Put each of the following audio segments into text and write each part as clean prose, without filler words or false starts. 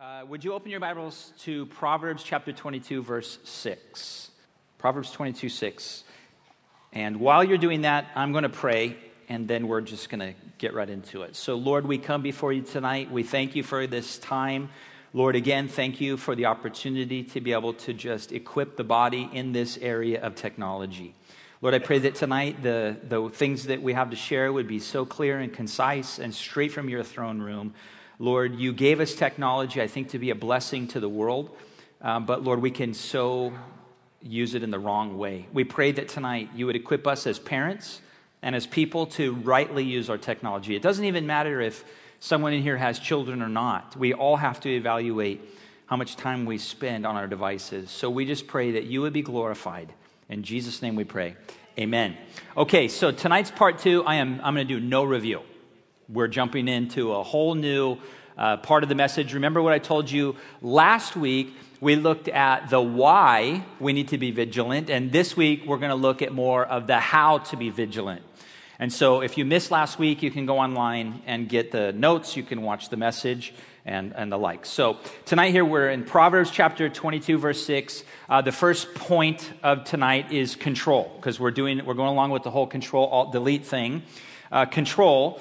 Would you open your Bibles to Proverbs chapter 22, verse 6? Proverbs 22, 6. And while you're doing that, I'm going to pray, and then we're just going to get right into it. So, Lord, we come before you tonight. We thank you for this time. Lord, again, thank you for the opportunity to be able to just equip the body in this area of technology. Lord, I pray that tonight the things that we have to share would be so clear and concise and straight from your throne room. Lord, you gave us technology, I think, to be a blessing to the world. But Lord, we can so use it in the wrong way. We pray that tonight you would equip us as parents and as people to rightly use our technology. It doesn't even matter if someone in here has children or not. We all have to evaluate how much time we spend on our devices. So we just pray that you would be glorified. In Jesus' name we pray. Amen. Okay, so tonight's part 2, I'm going to do no review. We're jumping into a whole new part of the message. Remember what I told you last week? We looked at the why we need to be vigilant, and this week we're going to look at more of the how to be vigilant. And so if you missed last week, you can go online and get the notes. You can watch the message and the like. So tonight here we're in Proverbs chapter 22, verse 6. The first point of tonight is control, because we're going along with the whole control alt delete thing. Control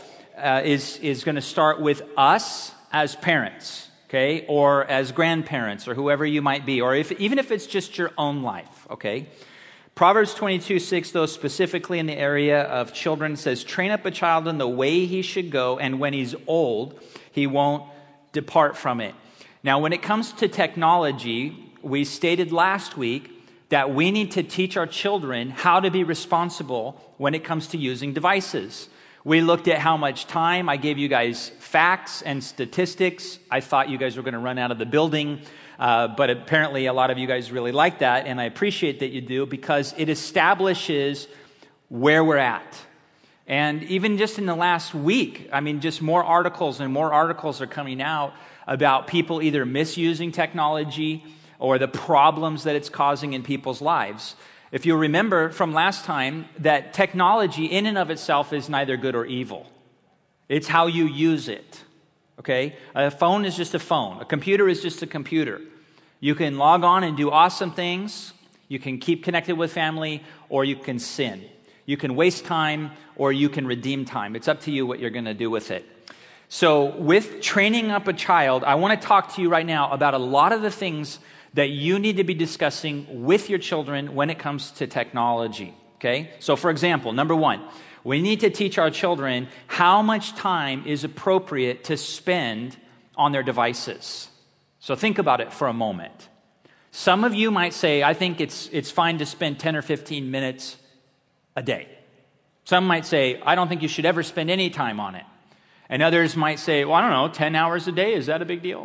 is going to start with us as parents, okay, or as grandparents, or whoever you might be, or even if it's just your own life, okay. Proverbs 22, 6, though, specifically in the area of children, says, train up a child in the way he should go, and when he's old, he won't depart from it. Now, when it comes to technology, we stated last week that we need to teach our children how to be responsible when it comes to using devices. We looked at how much time. I gave you guys facts and statistics. I thought you guys were going to run out of the building, but apparently a lot of you guys really like that, and I appreciate that you do, because it establishes where we're at. And even just in the last week, I mean, just more articles and more articles are coming out about people either misusing technology or the problems that it's causing in people's lives. If you remember from last time, that technology in and of itself is neither good or evil. It's how you use it, okay? A phone is just a phone. A computer is just a computer. You can log on and do awesome things. You can keep connected with family, or you can sin. You can waste time, or you can redeem time. It's up to you what you're going to do with it. So with training up a child, I want to talk to you right now about a lot of the things that you need to be discussing with your children when it comes to technology, okay? So for example, number 1, we need to teach our children how much time is appropriate to spend on their devices. So think about it for a moment. Some of you might say, I think it's fine to spend 10 or 15 minutes a day. Some might say, I don't think you should ever spend any time on it. And others might say, well, I don't know, 10 hours a day, is that a big deal?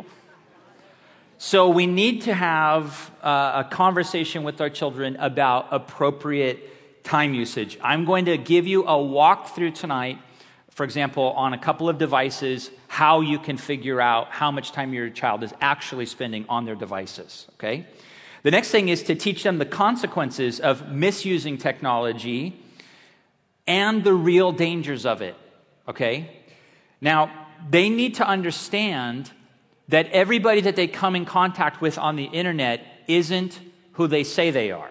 So we need to have a conversation with our children about appropriate time usage. I'm going to give you a walkthrough tonight, for example, on a couple of devices, how you can figure out how much time your child is actually spending on their devices, okay? The next thing is to teach them the consequences of misusing technology and the real dangers of it, okay? Now, they need to understand that everybody that they come in contact with on the internet isn't who they say they are.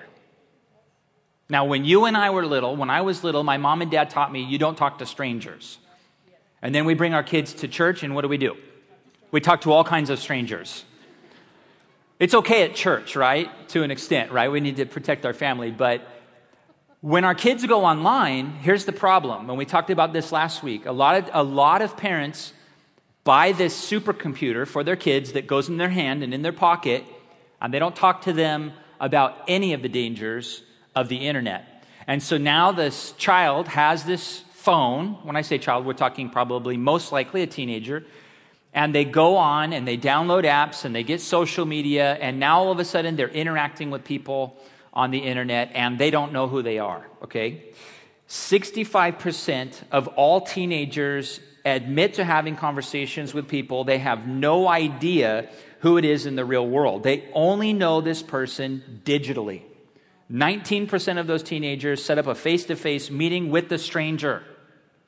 Now, when you and I were little, when I was little, my mom and dad taught me you don't talk to strangers. And then we bring our kids to church, and what do? We talk to all kinds of strangers. It's okay at church, right? To an extent, right? We need to protect our family. But when our kids go online, here's the problem. And we talked about this last week. A lot of parents buy this supercomputer for their kids that goes in their hand and in their pocket, and they don't talk to them about any of the dangers of the internet. And so now this child has this phone. When I say child, we're talking probably most likely a teenager. And they go on and they download apps and they get social media, and now all of a sudden they're interacting with people on the internet and they don't know who they are, okay? 65% of all teenagers admit to having conversations with people. They have no idea who it is in the real world. They only know this person digitally. 19% of those teenagers set up a face-to-face meeting with the stranger.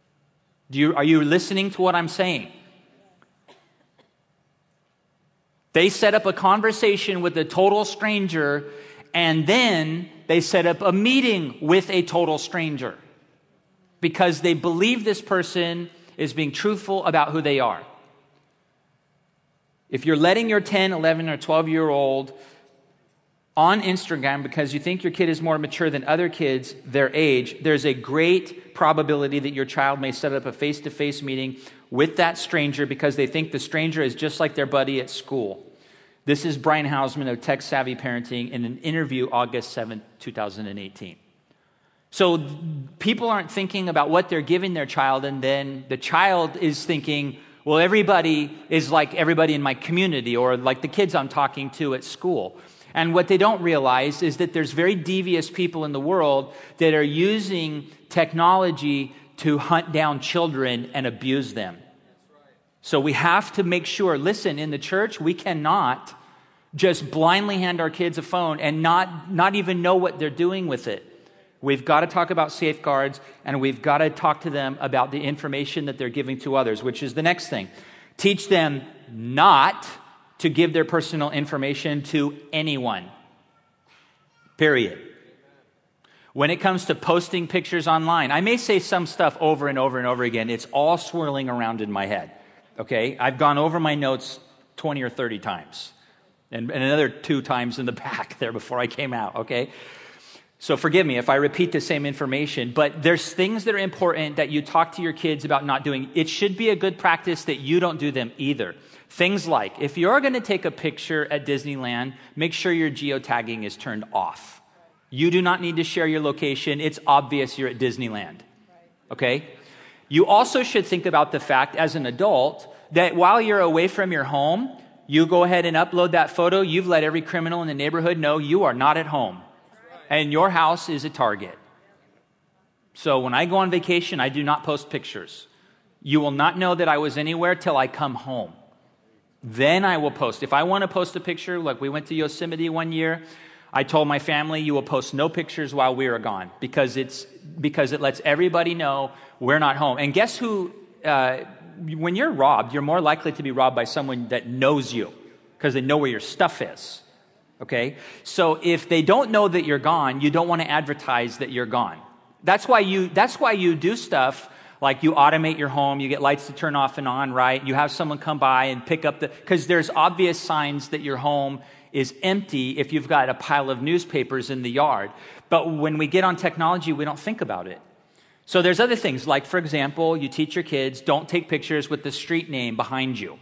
Are you listening to what I'm saying? They set up a conversation with a total stranger, and then they set up a meeting with a total stranger because they believe this person is being truthful about who they are. If you're letting your 10, 11, or 12-year-old on Instagram because you think your kid is more mature than other kids their age, there's a great probability that your child may set up a face-to-face meeting with that stranger because they think the stranger is just like their buddy at school. This is Brian Hausman of Tech Savvy Parenting in an interview August 7th, 2018. So people aren't thinking about what they're giving their child, and then the child is thinking, well, everybody is like everybody in my community or like the kids I'm talking to at school. And what they don't realize is that there's very devious people in the world that are using technology to hunt down children and abuse them. So we have to make sure, listen, in the church, we cannot just blindly hand our kids a phone and not even know what they're doing with it. We've got to talk about safeguards, and we've got to talk to them about the information that they're giving to others, which is the next thing. Teach them not to give their personal information to anyone. Period. When it comes to posting pictures online, I may say some stuff over and over and over again. It's all swirling around in my head. Okay? I've gone over my notes 20 or 30 times. And another 2 times in the back there before I came out. Okay? So forgive me if I repeat the same information, but there's things that are important that you talk to your kids about not doing. It should be a good practice that you don't do them either. Things like, if you're going to take a picture at Disneyland, make sure your geotagging is turned off. You do not need to share your location. It's obvious you're at Disneyland. Okay? You also should think about the fact as an adult that while you're away from your home, you go ahead and upload that photo. You've let every criminal in the neighborhood know you are not at home. And your house is a target. So when I go on vacation, I do not post pictures. You will not know that I was anywhere till I come home. Then I will post. If I want to post a picture, like we went to Yosemite one year, I told my family, you will post no pictures while we are gone because it lets everybody know we're not home. And guess who, when you're robbed, you're more likely to be robbed by someone that knows you because they know where your stuff is. Okay? So if they don't know that you're gone, you don't want to advertise that you're gone. That's why you do stuff like you automate your home, you get lights to turn off and on, right? You have someone come by and pick up because there's obvious signs that your home is empty if you've got a pile of newspapers in the yard. But when we get on technology, we don't think about it. So there's other things, like, for example, you teach your kids, don't take pictures with the street name behind you.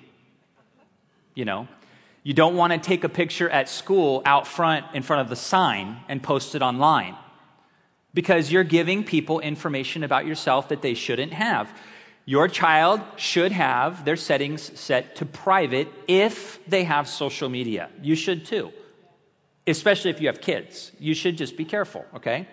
You know? You don't want to take a picture at school out front in front of the sign and post it online because you're giving people information about yourself that they shouldn't have. Your child should have their settings set to private if they have social media. You should too, especially if you have kids. You should just be careful, okay?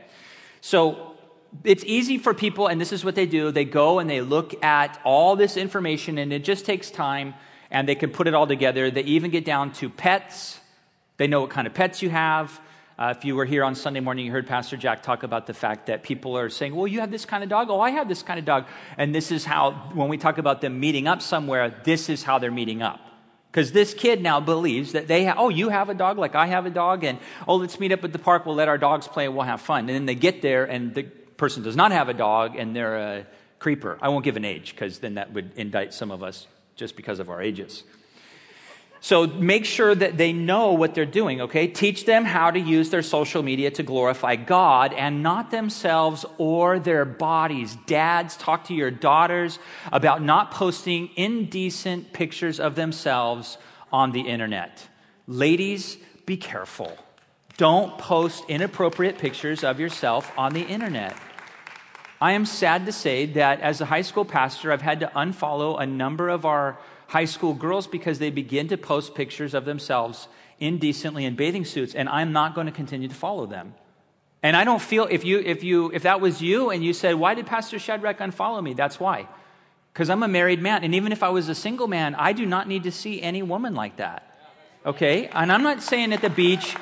So it's easy for people, and this is what they do. They go and they look at all this information, and it just takes time, and they can put it all together. They even get down to pets. They know what kind of pets you have. If you were here on Sunday morning, you heard Pastor Jack talk about the fact that people are saying, well, you have this kind of dog? Oh, I have this kind of dog. And this is how, when we talk about them meeting up somewhere, this is how they're meeting up. Because this kid now believes that you have a dog like I have a dog, and let's meet up at the park, we'll let our dogs play, and we'll have fun. And then they get there, and the person does not have a dog, and they're a creeper. I won't give an age, because then that would indict some of us just because of our ages. So make sure that they know what they're doing, okay? Teach them how to use their social media to glorify God and not themselves or their bodies. Dads, talk to your daughters about not posting indecent pictures of themselves on the internet. Ladies, be careful. Don't post inappropriate pictures of yourself on the internet. I am sad to say that as a high school pastor, I've had to unfollow a number of our high school girls because they begin to post pictures of themselves indecently in bathing suits, and I'm not going to continue to follow them. And I don't feel, if that was you and you said, why did Pastor Shadrach unfollow me? That's why. Because I'm a married man, and even if I was a single man, I do not need to see any woman like that. Okay? And I'm not saying at the beach,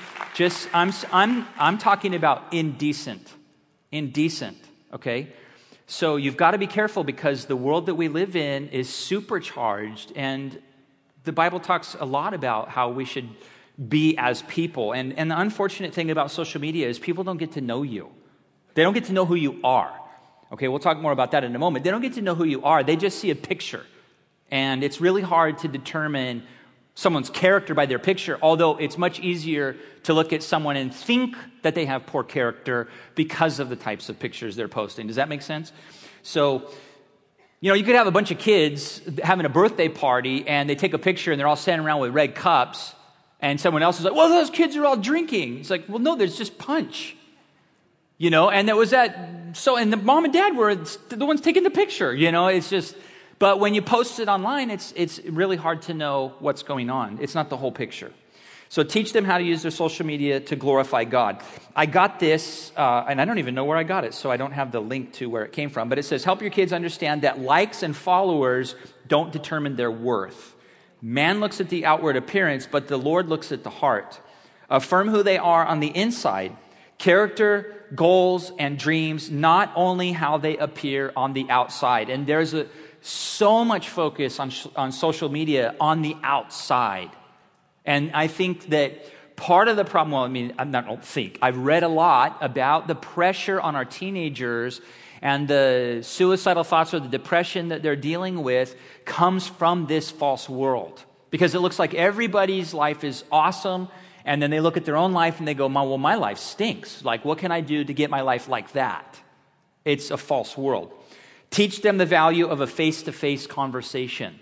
I'm talking about indecent. Indecent. Okay? So you've got to be careful because the world that we live in is supercharged, and the Bible talks a lot about how we should be as people. And the unfortunate thing about social media is people don't get to know you. They don't get to know who you are. Okay, we'll talk more about that in a moment. They don't get to know who you are. They just see a picture. And it's really hard to determine someone's character by their picture, although it's much easier to look at someone and think that they have poor character because of the types of pictures they're posting. Does that make sense? So, you could have a bunch of kids having a birthday party, and they take a picture, and they're all standing around with red cups, and someone else is like, well, those kids are all drinking. It's like, well, no, there's just punch. And there was that, and the mom and dad were the ones taking the picture, it's just, but when you post it online, it's really hard to know what's going on. It's not the whole picture. So teach them how to use their social media to glorify God. I got this, and I don't even know where I got it, so I don't have the link to where it came from, but it says, help your kids understand that likes and followers don't determine their worth. Man looks at the outward appearance, but the Lord looks at the heart. Affirm who they are on the inside. Character, goals, and dreams, not only how they appear on the outside. And there's so much focus on social media on the outside. And I think that part of the problem, I've read a lot about the pressure on our teenagers and the suicidal thoughts or the depression that they're dealing with comes from this false world. Because it looks like everybody's life is awesome, and then they look at their own life and they go, well, my life stinks. Like, what can I do to get my life like that? It's a false world. Teach them the value of a face-to-face conversation.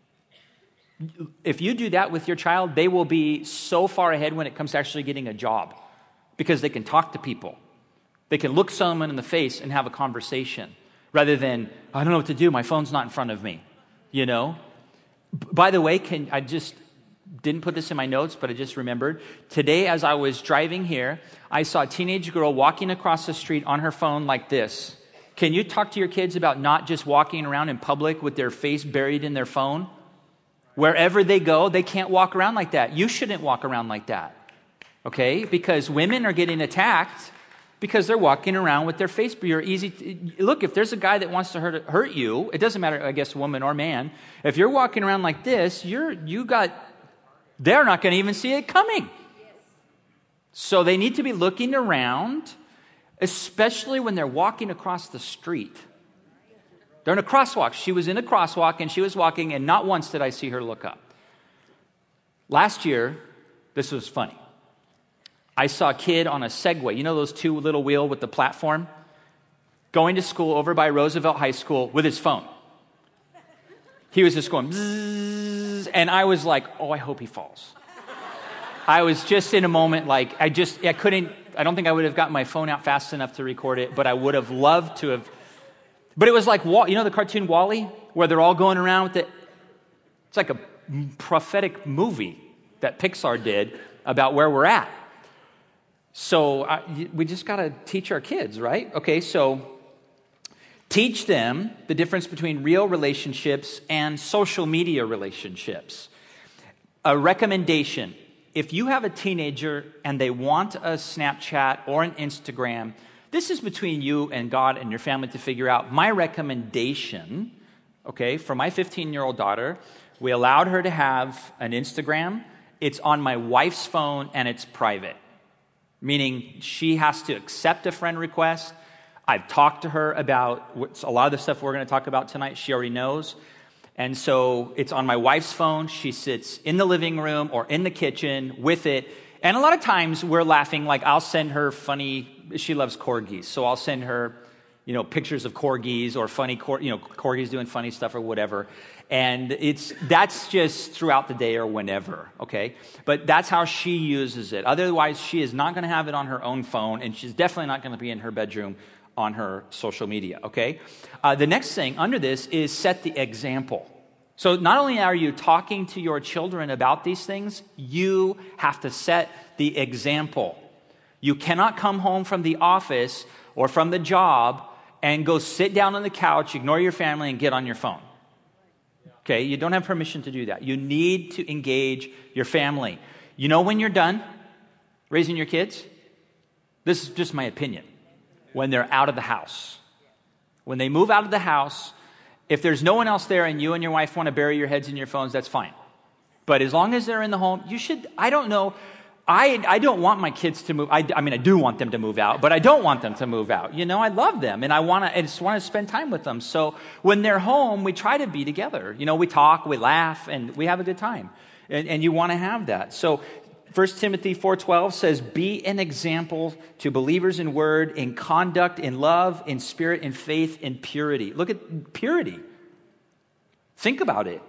If you do that with your child, they will be so far ahead when it comes to actually getting a job because they can talk to people. They can look someone in the face and have a conversation rather than, I don't know what to do, my phone's not in front of me, By the way, I just didn't put this in my notes, but I just remembered. Today, as I was driving here, I saw a teenage girl walking across the street on her phone like this. Can you talk to your kids about not just walking around in public with their face buried in their phone? Wherever they go, they can't walk around like that. You shouldn't walk around like that, okay? Because women are getting attacked because they're walking around with their face. Look, if there's a guy that wants to hurt you, it doesn't matter, I guess, woman or man. If you're walking around like this, they're not going to even see it coming. So they need to be looking around, especially when they're walking across the street. They're in a crosswalk. She was in a crosswalk and she was walking, and not once did I see her look up. Last year, this was funny. I saw a kid on a Segway. Those two little wheel with the platform? Going to school over by Roosevelt High School with his phone. He was just going, bzzz, and I was like, oh, I hope he falls. I was just in a moment like, I don't think I would have gotten my phone out fast enough to record it, but I would have loved to have. But it was like, the cartoon WALL-E, where they're all going around with it? It's like a prophetic movie that Pixar did about where we're at. So we just got to teach our kids, right? Okay, so teach them the difference between real relationships and social media relationships. A recommendation: if you have a teenager and they want a Snapchat or an Instagram, this is between you and God and your family to figure out. My recommendation, okay, for my 15-year-old daughter, we allowed her to have an Instagram. It's on my wife's phone and it's private, meaning she has to accept a friend request. I've talked to her about a lot of the stuff we're going to talk about tonight. She already knows. And so it's on my wife's phone. She sits in the living room or in the kitchen with it. And a lot of times we're laughing, like I'll send her she loves corgis. So I'll send her, pictures of corgis or funny, corgis doing funny stuff or whatever. And that's just throughout the day or whenever, okay? But that's how she uses it. Otherwise, she is not going to have it on her own phone, and she's definitely not going to be in her bedroom on her social media, okay? The next thing under this is set the example. So not only are you talking to your children about these things, you have to set the example. You cannot come home from the office or from the job and go sit down on the couch, ignore your family, and get on your phone. Okay, you don't have permission to do that. You need to engage your family. When you're done raising your kids? This is just my opinion. When they're out of the house. When they move out of the house, if there's no one else there and you and your wife want to bury your heads in your phones, that's fine. But as long as they're in the home, you should, I don't know, I don't want my kids to move. I do want them to move out, but I don't want them to move out. You know, I love them, and I just want to spend time with them. So when they're home, we try to be together. You know, we talk, we laugh, and we have a good time. And you want to have that. So 1 Timothy 4:12 says, be an example to believers in word, in conduct, in love, in spirit, in faith, in purity. Look at purity. Think about it.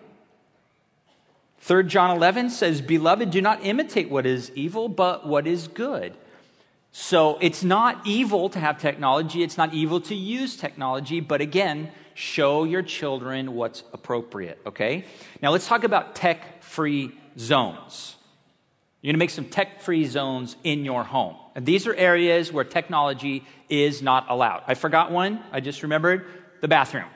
3 John 11 says, beloved, do not imitate what is evil, but what is good. So it's not evil to have technology. It's not evil to use technology. But again, show your children what's appropriate, okay? Now let's talk about tech-free zones. You're going to make some tech-free zones in your home. And these are areas where technology is not allowed. I forgot one. I just remembered the bathroom.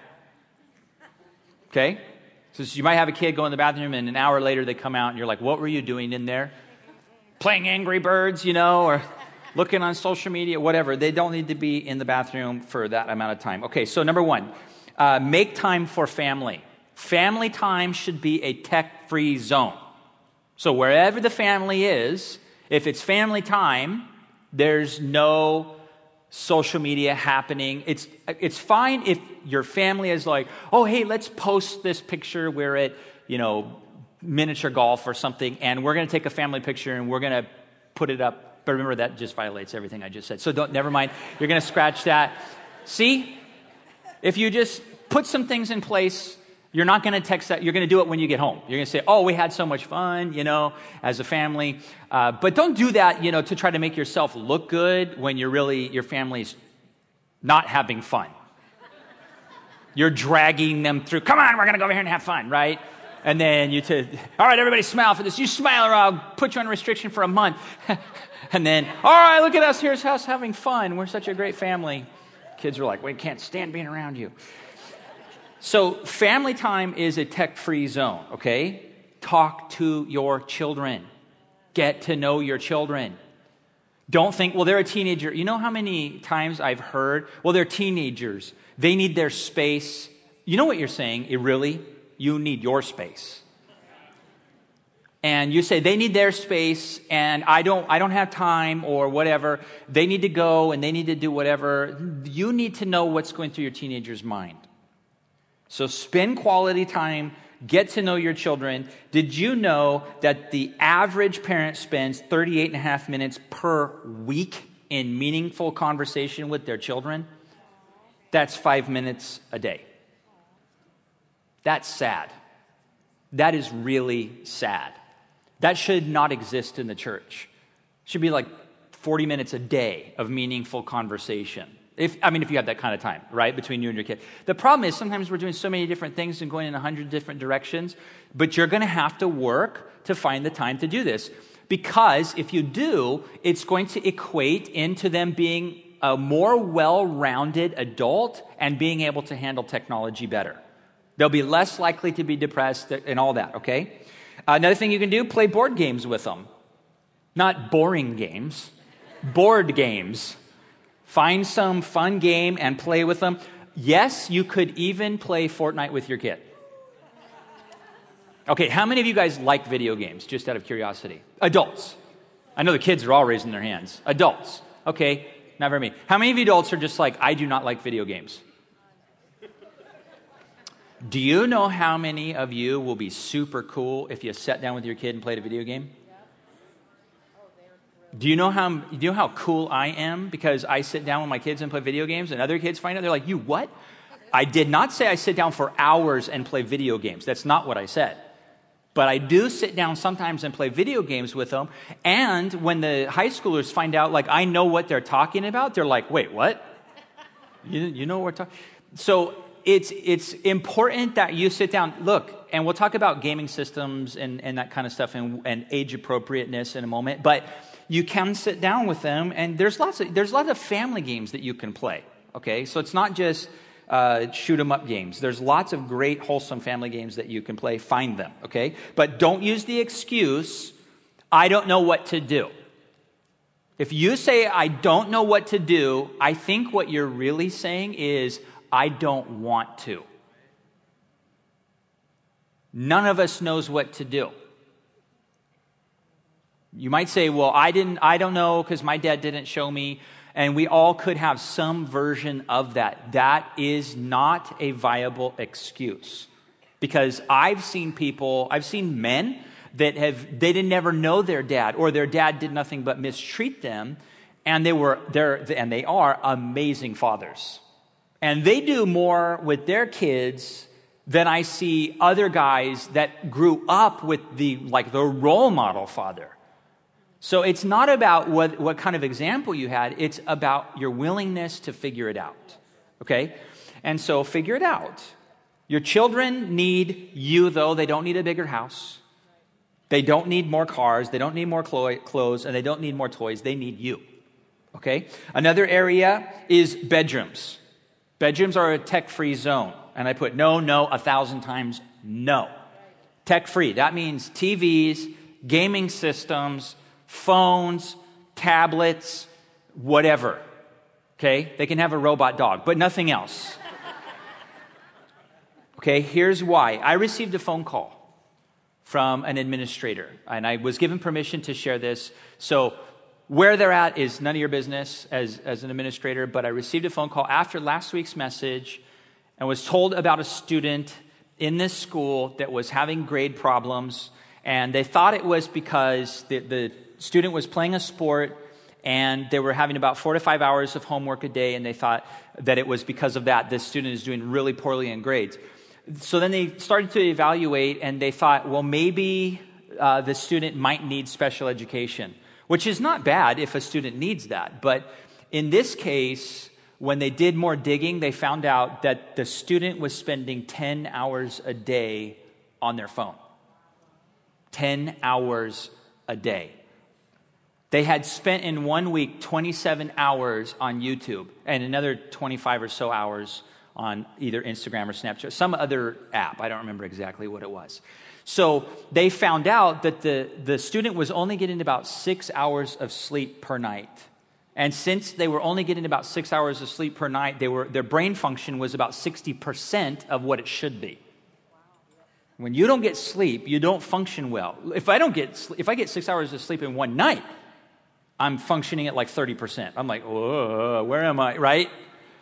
Okay? So you might have a kid go in the bathroom and an hour later they come out and you're like, what were you doing in there? Playing Angry Birds, you know, or looking on social media, whatever. They don't need to be in the bathroom for that amount of time. Okay, so number one, make time for family. Family time should be a tech-free zone. So wherever the family is, if it's family time, there's no social media happening. It's fine if your family is like, oh, hey, let's post this picture. We're at, miniature golf or something, and we're going to take a family picture and we're going to put it up. But remember, that just violates everything I just said. So never mind. You're going to scratch that. See, if you just put some things in place, you're not going to text that. You're going to do it when you get home. You're going to say, oh, we had so much fun, as a family. But don't do that, to try to make yourself look good when your family's not having fun. You're dragging them through. Come on, we're going to go over here and have fun, right? And then all right, everybody smile for this. You smile or I'll put you on restriction for a month. And then, all right, look at us. Here's us having fun. We're such a great family. Kids are like, we can't stand being around you. So family time is a tech-free zone, okay? Talk to your children. Get to know your children. Don't think, well, they're a teenager. You know how many times I've heard, well, they're teenagers. They need their space. You know what you're saying? You need your space. And you say, they need their space, and I don't have time, or whatever. They need to go, and they need to do whatever. You need to know what's going through your teenager's mind. So spend quality time, get to know your children. Did you know that the average parent spends 38.5 minutes per week in meaningful conversation with their children? That's 5 minutes a day. That's sad. That is really sad. That should not exist in the church. It should be like 40 minutes a day of meaningful conversation. If you have that kind of time, right, between you and your kid. The problem is sometimes we're doing so many different things and going in 100 different directions, but you're going to have to work to find the time to do this. Because if you do, it's going to equate into them being a more well-rounded adult and being able to handle technology better. They'll be less likely to be depressed and all that, okay? Another thing you can do, play board games with them. Not boring games, board games. Find some fun game and play with them. Yes, you could even play Fortnite with your kid. Okay, how many of you guys like video games, just out of curiosity? Adults. I know the kids are all raising their hands. Adults. Okay, not very many. How many of you adults are just like, I do not like video games? Do you know how many of you will be super cool if you sat down with your kid and played a video game? Do you know how cool I am because I sit down with my kids and play video games and other kids find out? They're like, you what? I did not say I sit down for hours and play video games. That's not what I said. But I do sit down sometimes and play video games with them. And when the high schoolers find out, like, I know what they're talking about, they're like, wait, what? You know what we're talking? So it's important that you sit down. Look, and we'll talk about gaming systems and that kind of stuff and age appropriateness in a moment. But you can sit down with them, and there's lots of family games that you can play. Okay, so it's not just shoot 'em up games. There's lots of great wholesome family games that you can play. Find them. Okay, but don't use the excuse, I don't know what to do. If you say I don't know what to do, I think what you're really saying is I don't want to. None of us knows what to do. You might say, well, I don't know because my dad didn't show me. And we all could have some version of that. That is not a viable excuse. Because I've seen men that they didn't never know their dad, or their dad did nothing but mistreat them, and they are amazing fathers. And they do more with their kids than I see other guys that grew up with the role model father. So it's not about what kind of example you had, it's about your willingness to figure it out. Okay? And so figure it out. Your children need you, though. They don't need a bigger house. They don't need more cars. They don't need more clothes, and they don't need more toys. They need you. Okay? Another area is bedrooms. Bedrooms are a tech-free zone. And I put no 1,000 times no. Tech-free. That means TVs, gaming systems, phones, tablets, whatever. Okay? They can have a robot dog, but nothing else. Okay, here's why. I received a phone call from an administrator, and I was given permission to share this. So where they're at is none of your business as an administrator, but I received a phone call after last week's message and was told about a student in this school that was having grade problems, and they thought it was because the student was playing a sport and they were having about 4 to 5 hours of homework a day, and they thought that it was because of that this student is doing really poorly in grades. So then they started to evaluate, and they thought, well, maybe the student might need special education, which is not bad if a student needs that. But in this case, when they did more digging, they found out that the student was spending 10 hours a day on their phone. 10 hours a day. They had spent in 1 week 27 hours on YouTube and another 25 or so hours on either Instagram or Snapchat, some other app. I don't remember exactly what it was. So they found out that the student was only getting about 6 hours of sleep per night. And since they were only getting about 6 hours of sleep per night, their brain function was about 60% of what it should be. When you don't get sleep, you don't function well. If I get 6 hours of sleep in one night, I'm functioning at like 30%. I'm like, whoa, where am I, right?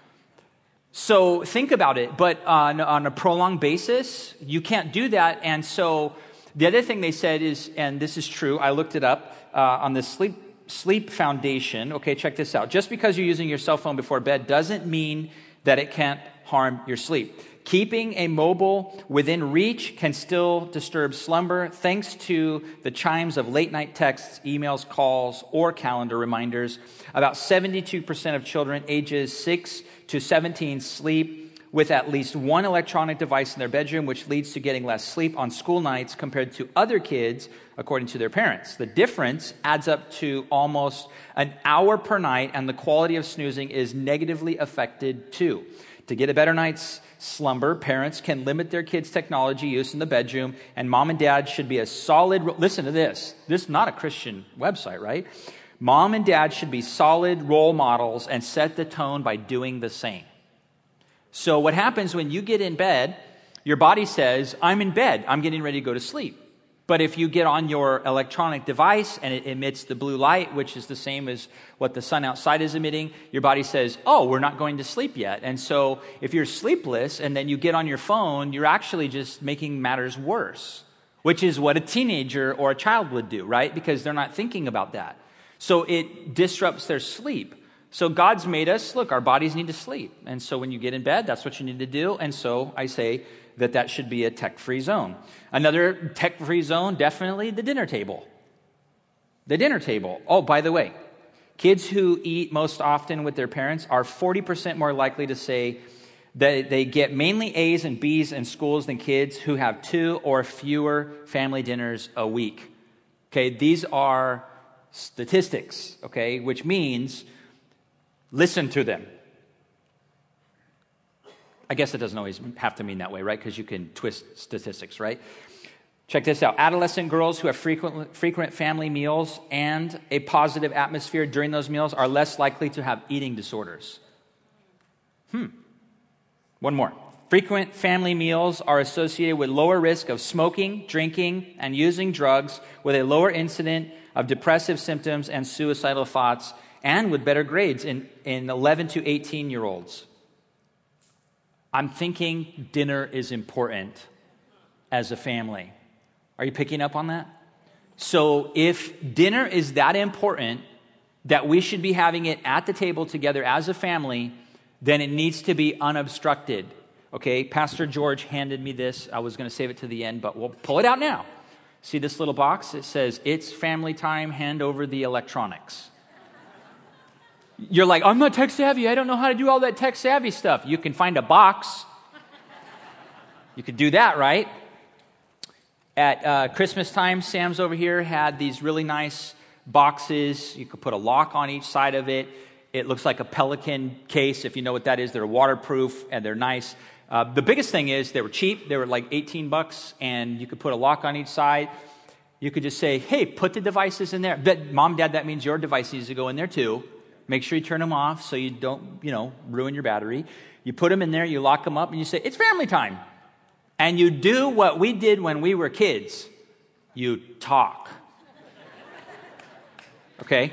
So think about it, but on a prolonged basis, you can't do that. And so the other thing they said is, and this is true, I looked it up, on the Sleep Foundation. Okay, check this out. Just because you're using your cell phone before bed doesn't mean that it can't harm your sleep. Keeping a mobile within reach can still disturb slumber thanks to the chimes of late night texts, emails, calls, or calendar reminders. About 72% of children ages 6 to 17 sleep with at least one electronic device in their bedroom, which leads to getting less sleep on school nights compared to other kids, according to their parents. The difference adds up to almost an hour per night, and the quality of snoozing is negatively affected too. To get a better night's slumber, parents can limit their kids' technology use in the bedroom, and mom and dad should be a solid, listen to this is not a Christian website, right? Mom and dad should be solid role models and set the tone by doing the same. So what happens when you get in bed, your body says, I'm in bed, I'm getting ready to go to sleep. But if you get on your electronic device and it emits the blue light, which is the same as what the sun outside is emitting, your body says, oh, we're not going to sleep yet. And so if you're sleepless and then you get on your phone, you're actually just making matters worse, which is what a teenager or a child would do, right? Because they're not thinking about that. So it disrupts their sleep. So God's made us, look, our bodies need to sleep. And so when you get in bed, that's what you need to do. And so I say that should be a tech-free zone. Another tech-free zone, definitely the dinner table. The dinner table. Oh, by the way, kids who eat most often with their parents are 40% more likely to say that they get mainly A's and B's in schools than kids who have 2 or fewer family dinners a week. Okay, these are statistics, okay, which means listen to them. I guess it doesn't always have to mean that way, right? Because you can twist statistics, right? Check this out. Adolescent girls who have frequent family meals and a positive atmosphere during those meals are less likely to have eating disorders. One more. Frequent family meals are associated with lower risk of smoking, drinking, and using drugs with a lower incidence of depressive symptoms and suicidal thoughts, and with better grades in 11 to 18-year-olds. I'm thinking dinner is important as a family. Are you picking up on that? So if dinner is that important that we should be having it at the table together as a family, then it needs to be unobstructed. Okay, Pastor George handed me this. I was going to save it to the end, but we'll pull it out now. See this little box? It says, "It's family time, hand over the electronics." You're like, "I'm not tech savvy. I don't know how to do all that tech savvy stuff." You can find a box. You could do that, right? At Christmas time, Sam's over here had these really nice boxes. You could put a lock on each side of it. It looks like a Pelican case, if you know what that is. They're waterproof and they're nice. The biggest thing is they were cheap. They were like $18, and you could put a lock on each side. You could just say, "Hey, put the devices in there." But Mom, Dad, that means your device needs to go in there too. Make sure you turn them off so you don't, ruin your battery. You put them in there, you lock them up, and you say, "It's family time." And you do what we did when we were kids. You talk. Okay?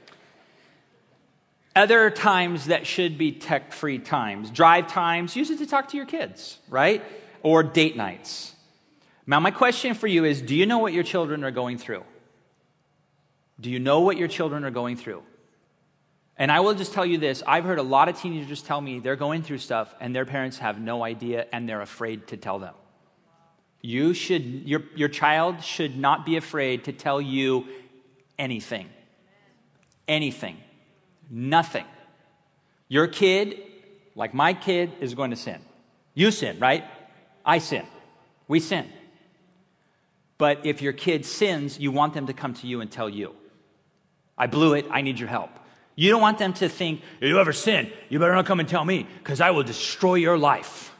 Other times that should be tech-free times. Drive times, use it to talk to your kids, right? Or date nights. Now, my question for you is, do you know what your children are going through? Do you know what your children are going through? And I will just tell you this. I've heard a lot of teenagers tell me they're going through stuff and their parents have no idea and they're afraid to tell them. Your child should not be afraid to tell you anything. Anything. Nothing. Your kid, like my kid, is going to sin. You sin, right? I sin. We sin. But if your kid sins, you want them to come to you and tell you, "I blew it, I need your help." You don't want them to think, "If you ever sin, you better not come and tell me, because I will destroy your life."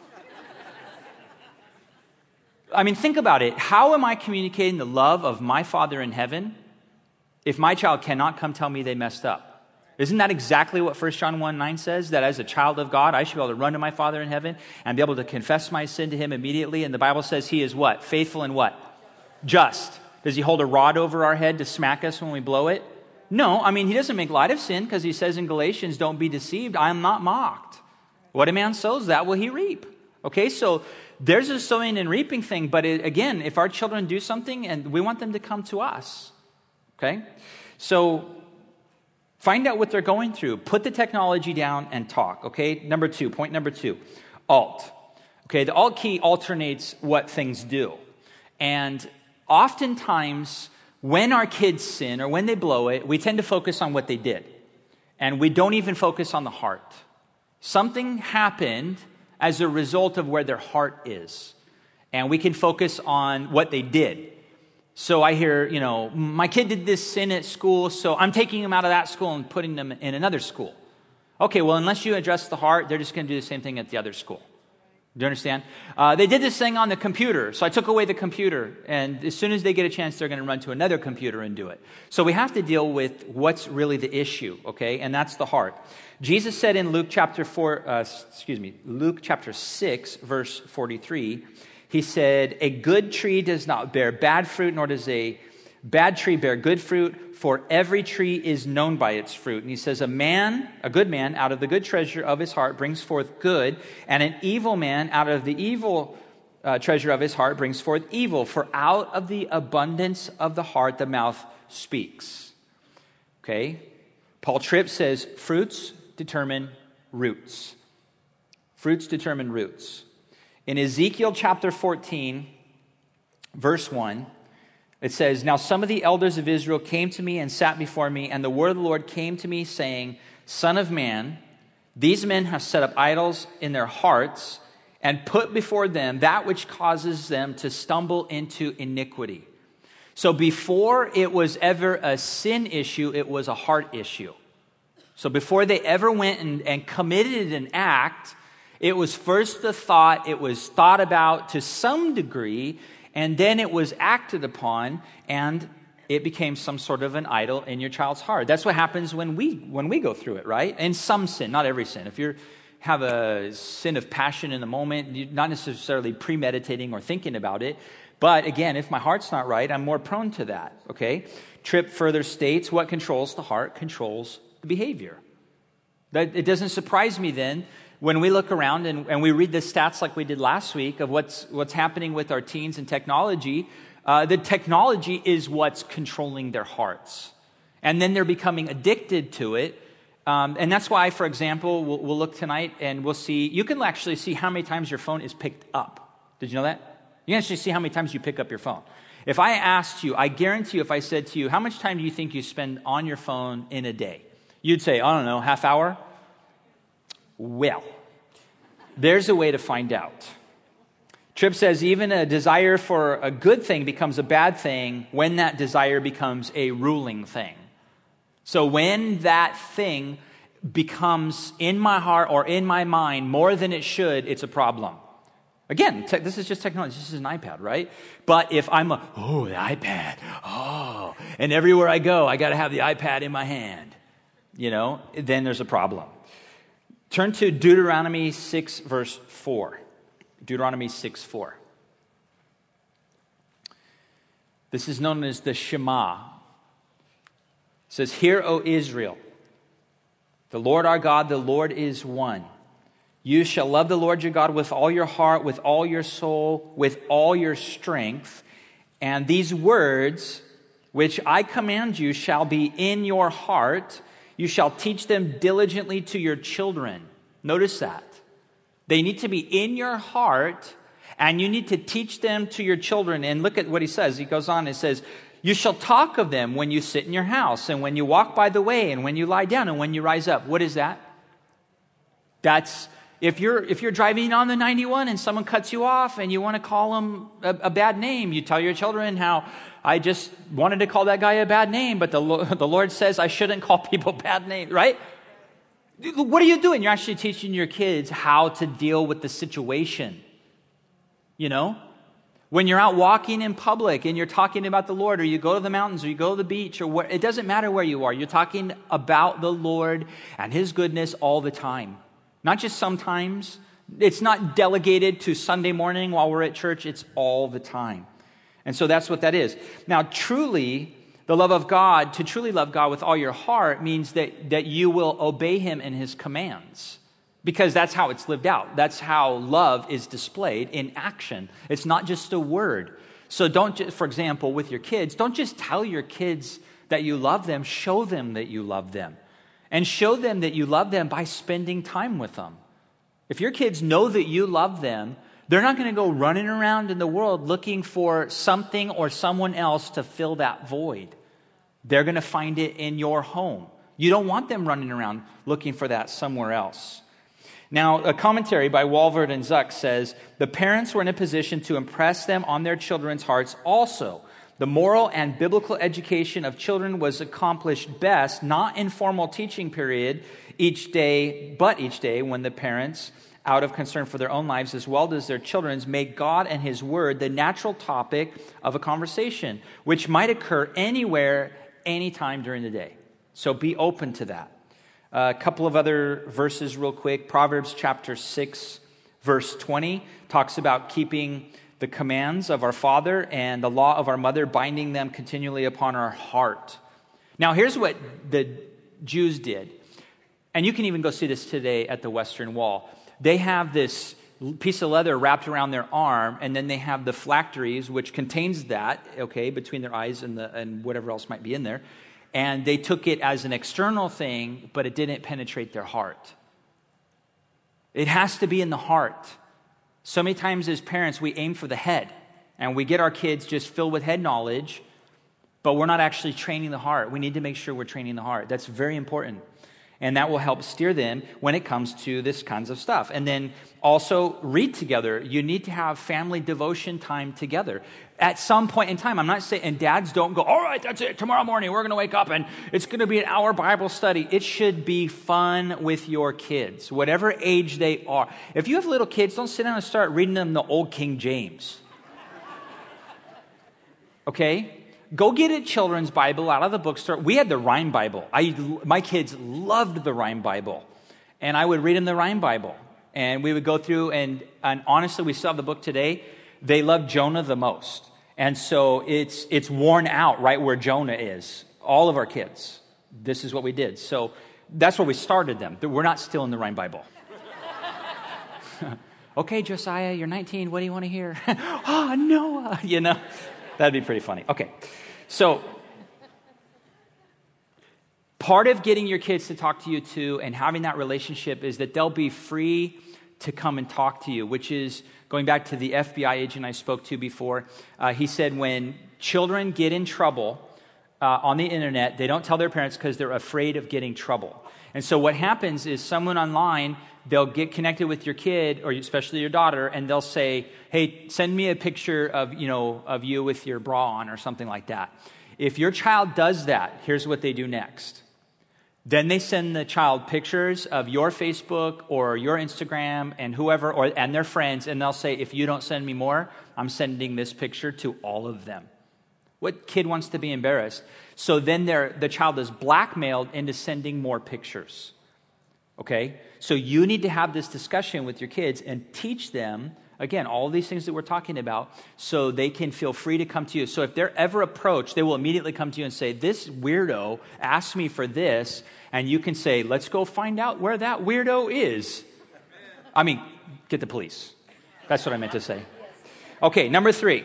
I mean, think about it. How am I communicating the love of my Father in heaven if my child cannot come tell me they messed up? Isn't that exactly what 1 John 1:9 says? That as a child of God, I should be able to run to my Father in heaven and be able to confess my sin to him immediately. And the Bible says he is what? Faithful and what? Just. Does he hold a rod over our head to smack us when we blow it? No, I mean, he doesn't make light of sin because he says in Galatians, "Don't be deceived, I am not mocked. What a man sows, that will he reap." Okay, so there's a sowing and reaping thing, but again, if our children do something, and we want them to come to us, okay? So find out what they're going through. Put the technology down and talk, okay? Point number two, Alt. Okay, the Alt key alternates what things do. And oftentimes, when our kids sin or when they blow it, we tend to focus on what they did. And we don't even focus on the heart. Something happened as a result of where their heart is. And we can focus on what they did. So I hear, "My kid did this sin at school, so I'm taking him out of that school and putting them in another school." Okay, well, unless you address the heart, they're just going to do the same thing at the other school. Do you understand? They did this thing on the computer, so I took away the computer. And as soon as they get a chance, they're going to run to another computer and do it. So we have to deal with what's really the issue, okay? And that's the heart. Jesus said in Luke chapter 6, verse 43, he said, "A good tree does not bear bad fruit, nor does a bad tree bear good fruit, for every tree is known by its fruit." And he says, a good man, out of the good treasure of his heart brings forth good, and an evil man, out of the evil treasure of his heart brings forth evil. For out of the abundance of the heart, the mouth speaks. Okay? Paul Tripp says, fruits determine roots. Fruits determine roots. In Ezekiel chapter 14, verse 1, it says, "Now some of the elders of Israel came to me and sat before me, and the word of the Lord came to me, saying, Son of man, these men have set up idols in their hearts, and put before them that which causes them to stumble into iniquity." So before it was ever a sin issue, it was a heart issue. So before they ever went and committed an act, it was first the thought, it was thought about to some degree, and then it was acted upon, and it became some sort of an idol in your child's heart. That's what happens when we go through it, right? And some sin, not every sin. If you have a sin of passion in the moment, you're not necessarily premeditating or thinking about it, But again, if my heart's not right, I'm more prone to that, okay? Tripp further states, what controls the heart controls the behavior. That it doesn't surprise me then when we look around and we read the stats like we did last week of what's happening with our teens and technology. The technology is what's controlling their hearts. And then they're becoming addicted to it. And that's why, for example, we'll look tonight and we'll see, you can actually see how many times your phone is picked up. Did you know that? You can actually see how many times you pick up your phone. If I asked you, I guarantee you, if I said to you, how much time do you think you spend on your phone in a day? You'd say, I don't know, half hour? Well, there's a way to find out. Tripp says even a desire for a good thing becomes a bad thing when that desire becomes a ruling thing. So when that thing becomes in my heart or in my mind more than it should, it's a problem. Again, this is just technology. This is an iPad, right? But if I'm the iPad, and everywhere I go, I got to have the iPad in my hand, then there's a problem. Turn to Deuteronomy 6, verse 4. Deuteronomy 6, 4. This is known as the Shema. It says, Hear, O Israel, the Lord our God, the Lord is one. You shall love the Lord your God with all your heart, with all your soul, with all your strength. And these words, which I command you, shall be in your heart. You shall teach them diligently to your children. Notice that. They need to be in your heart, and you need to teach them to your children. And look at what he says. He goes on and says, you shall talk of them when you sit in your house, and when you walk by the way, and when you lie down, and when you rise up. What is that? That's, if you're driving on the 91 and someone cuts you off and you want to call them a bad name, you tell your children how I just wanted to call that guy a bad name, but the Lord says I shouldn't call people bad names, right? What are you doing? You're actually teaching your kids how to deal with the situation. When you're out walking in public and you're talking about the Lord, or you go to the mountains, or you go to the beach, or it doesn't matter where you are. You're talking about the Lord and His goodness all the time. Not just sometimes. It's not delegated to Sunday morning while we're at church. It's all the time. And so that's what that is. Now, truly, the love of God, to truly love God with all your heart means that you will obey Him in His commands. Because that's how it's lived out. That's how love is displayed in action. It's not just a word. So don't just, for example, with your kids, don't just tell your kids that you love them. Show them that you love them. And show them that you love them by spending time with them. If your kids know that you love them, they're not going to go running around in the world looking for something or someone else to fill that void. They're going to find it in your home. You don't want them running around looking for that somewhere else. Now, a commentary by Walvoord and Zuck says, the parents were in a position to impress them on their children's hearts also. The moral and biblical education of children was accomplished best, not in formal teaching period each day, but each day when the parents, out of concern for their own lives as well as their children's, make God and His Word the natural topic of a conversation, which might occur anywhere, anytime during the day. So be open to that. A couple of other verses real quick. Proverbs chapter 6, verse 20 talks about keeping the commands of our father and the law of our mother, binding them continually upon our heart. Now, here's what the Jews did. And you can even go see this today at the Western Wall. They have this piece of leather wrapped around their arm, and then they have the phylacteries, which contains that, between their eyes and whatever else might be in there. And they took it as an external thing, but it didn't penetrate their heart. It has to be in the heart. So many times as parents, we aim for the head, and we get our kids just filled with head knowledge, but we're not actually training the heart. We need to make sure we're training the heart. That's very important. And that will help steer them when it comes to this kinds of stuff. And then also read together. You need to have family devotion time together. At some point in time, I'm not saying, and dads don't go, all right, that's it. Tomorrow morning, we're going to wake up and it's going to be an hour Bible study. It should be fun with your kids, whatever age they are. If you have little kids, don't sit down and start reading them the old King James. Okay? Go get a children's Bible out of the bookstore. We had the Rhyme Bible. My kids loved the Rhyme Bible. And I would read them the Rhyme Bible. And we would go through, and honestly, we still have the book today. They loved Jonah the most. And so it's worn out right where Jonah is. All of our kids, this is what we did. So that's where we started them. We're not still in the Rhyme Bible. Okay, Josiah, you're 19. What do you want to hear? Oh, Noah. That'd be pretty funny. Okay, so part of getting your kids to talk to you too and having that relationship is that they'll be free to come and talk to you, which is going back to the FBI agent I spoke to before. He said when children get in trouble on the internet, they don't tell their parents because they're afraid of getting trouble. And so what happens is someone online, they'll get connected with your kid, or especially your daughter, and they'll say, hey, send me a picture of you with your bra on or something like that. If your child does that, here's what they do next. Then they send the child pictures of your Facebook or your Instagram and whoever, and their friends, and they'll say, if you don't send me more, I'm sending this picture to all of them. What kid wants to be embarrassed? So then the child is blackmailed into sending more pictures. Okay? So you need to have this discussion with your kids and teach them, again, all these things that we're talking about, so they can feel free to come to you. So if they're ever approached, they will immediately come to you and say, this weirdo asked me for this, and you can say, let's go find out where that weirdo is. I mean, get the police. That's what I meant to say. Okay, number 3.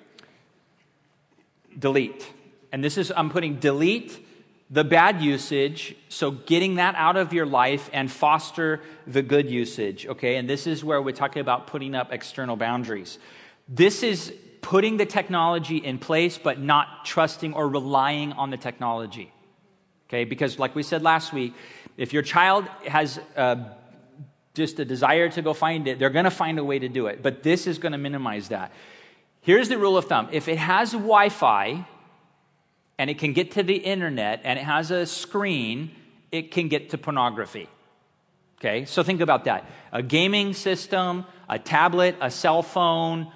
Delete. And this is, I'm putting delete the bad usage, so getting that out of your life, and foster the good usage, okay? And this is where we're talking about putting up external boundaries. This is putting the technology in place, but not trusting or relying on the technology, okay? Because like we said last week, if your child has just a desire to go find it, they're going to find a way to do it. But this is going to minimize that. Here's the rule of thumb. If it has Wi-Fi, and it can get to the internet, and it has a screen, it can get to pornography. Okay, so think about that. A gaming system, a tablet, a cell phone.